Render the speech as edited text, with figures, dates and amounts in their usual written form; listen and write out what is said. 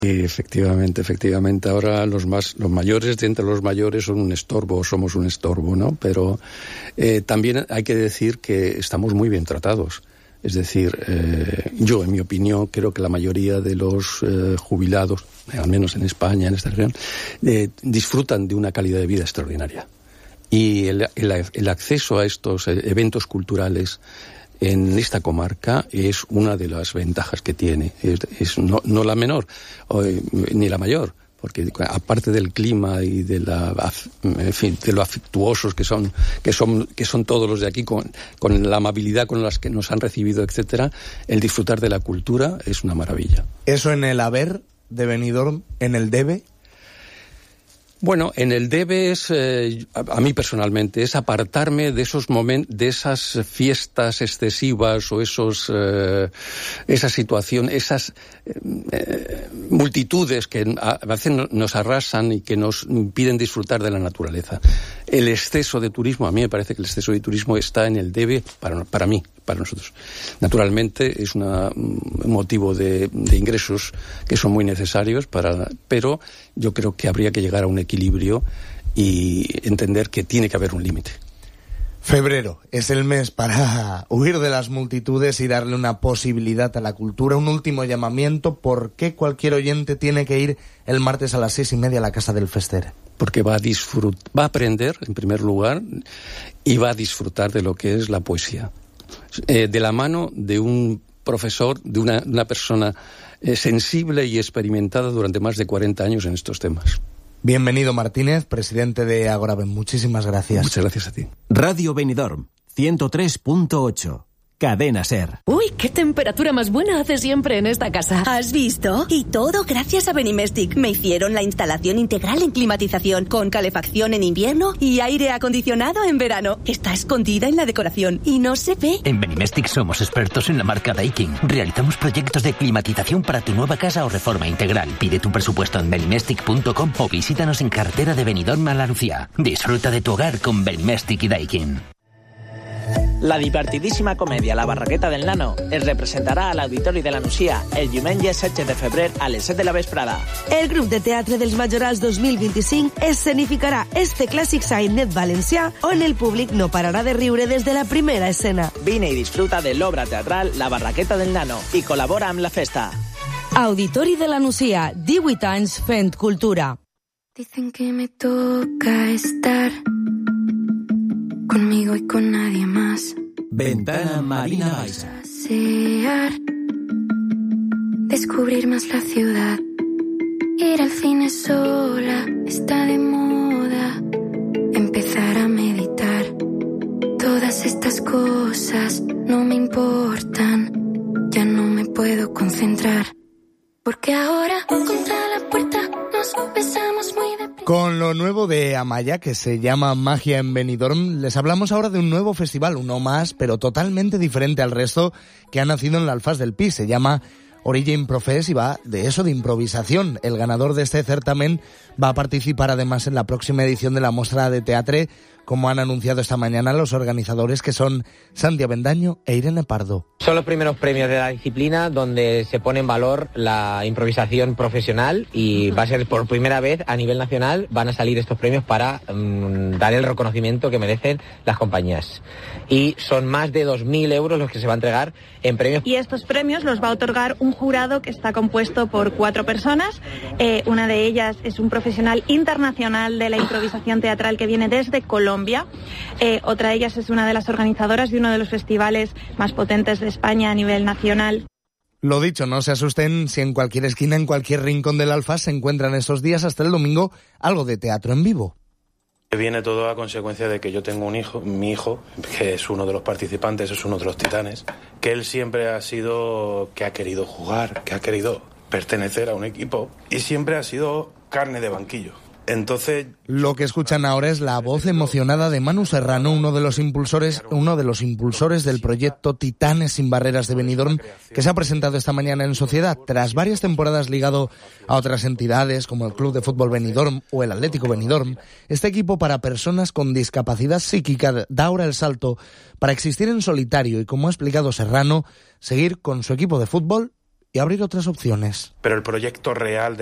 Y efectivamente. Ahora los mayores de entre los mayores son un estorbo, somos un estorbo, ¿no? Pero también hay que decir que estamos muy bien tratados. Es decir, yo, en mi opinión, creo que la mayoría de los jubilados, al menos en España, en esta región, disfrutan de una calidad de vida extraordinaria. Y el acceso a estos eventos culturales en esta comarca es una de las ventajas que tiene. Es no la menor, ni la mayor, porque aparte del clima y de lo afectuosos que son todos los de aquí, con la amabilidad con las que nos han recibido, etcétera, el disfrutar de la cultura es una maravilla. ¿Eso en el haber de Benidorm, en el debe? Bueno, en el debe es, a mí personalmente, es apartarme de esos momentos, de esas fiestas excesivas o esa situación, esas multitudes que a veces nos arrasan y que nos impiden disfrutar de la naturaleza. El exceso de turismo, a mí me parece que el exceso de turismo está en el debe para mí, para nosotros. Naturalmente es un motivo de ingresos que son muy necesarios pero yo creo que habría que llegar a un equilibrio y entender que tiene que haber un límite. Febrero es el mes para huir de las multitudes y darle una posibilidad a la cultura. Un último llamamiento: ¿por qué cualquier oyente tiene que ir el martes a las 6:30 a la Casa del Fester? Porque va a aprender, en primer lugar, y va a disfrutar de lo que es la poesía. De la mano de un profesor, de una persona sensible y experimentada durante más de 40 años en estos temas. Bienvenido, Martínez, presidente de Agoraben. Muchísimas gracias. Muchas gracias a ti. Radio Benidorm, 103.8. Cadena Ser. Uy, qué temperatura más buena hace siempre en esta casa. ¿Has visto? Y todo gracias a Benimestic. Me hicieron la instalación integral en climatización, con calefacción en invierno y aire acondicionado en verano. Está escondida en la decoración y no se ve. En Benimestic somos expertos en la marca Daikin. Realizamos proyectos de climatización para tu nueva casa o reforma integral. Pide tu presupuesto en benimestic.com o visítanos en carretera de Benidorm a la Lucía. Disfruta de tu hogar con Benimestic y Daikin. La divertidíssima comèdia La Barraqueta del Nano es representarà a l'Auditori de la Nucia el diumenge 16 de febrer a les 7 de la vesprada. El grup de teatre dels Majorals 2025 escenificarà este clàssic sainet valencià on el públic no pararà de riure des de la primera escena. Vine i disfruta de l'obra teatral La Barraqueta del Nano i col·labora amb la festa. Auditori de la Nucia, 18 anys fent cultura. Dicen que me toca estar conmigo y con nadie más. Ventana Marina Baixa. Pasear, descubrir más la ciudad, ir al cine sola, está de moda, empezar a meditar. Todas estas cosas no me importan, ya no me puedo concentrar, porque ahora contra la puerta nos besamos muy de... Con lo nuevo de Amaya, que se llama Magia en Benidorm, les hablamos ahora de un nuevo festival, uno más, pero totalmente diferente al resto, que ha nacido en la Alfàs del Pi. Se llama Origin Profes y va de eso, de improvisación. El ganador de este certamen va a participar además en la próxima edición de la Mostra de Teatre, como han anunciado esta mañana los organizadores, que son Santi Avendaño e Irene Pardo. Son los primeros premios de la disciplina donde se pone en valor la improvisación profesional y va a ser por primera vez a nivel nacional, van a salir estos premios para dar el reconocimiento que merecen las compañías. Y son más de 2.000 euros los que se va a entregar en premios. Y estos premios los va a otorgar un jurado que está compuesto por 4 personas. Una de ellas es un profesional internacional de la improvisación teatral que viene desde Colombia. Otra de ellas es una de las organizadoras de uno de los festivales más potentes de España a nivel nacional. Lo dicho, no se asusten si en cualquier esquina, en cualquier rincón del Alfàs se encuentran estos días hasta el domingo algo de teatro en vivo. Viene todo a consecuencia de que yo tengo un hijo, mi hijo, que es uno de los participantes, es uno de los titanes, que él siempre ha sido, que ha querido jugar, que ha querido pertenecer a un equipo y siempre ha sido carne de banquillo. Entonces, lo que escuchan ahora es la voz emocionada de Manu Serrano, uno de los impulsores del proyecto Titanes sin Barreras de Benidorm, que se ha presentado esta mañana en Sociedad. Tras varias temporadas ligado a otras entidades como el Club de Fútbol Benidorm o el Atlético Benidorm, este equipo para personas con discapacidad psíquica da ahora el salto para existir en solitario y, como ha explicado Serrano, seguir con su equipo de fútbol y abrir otras opciones. Pero el proyecto real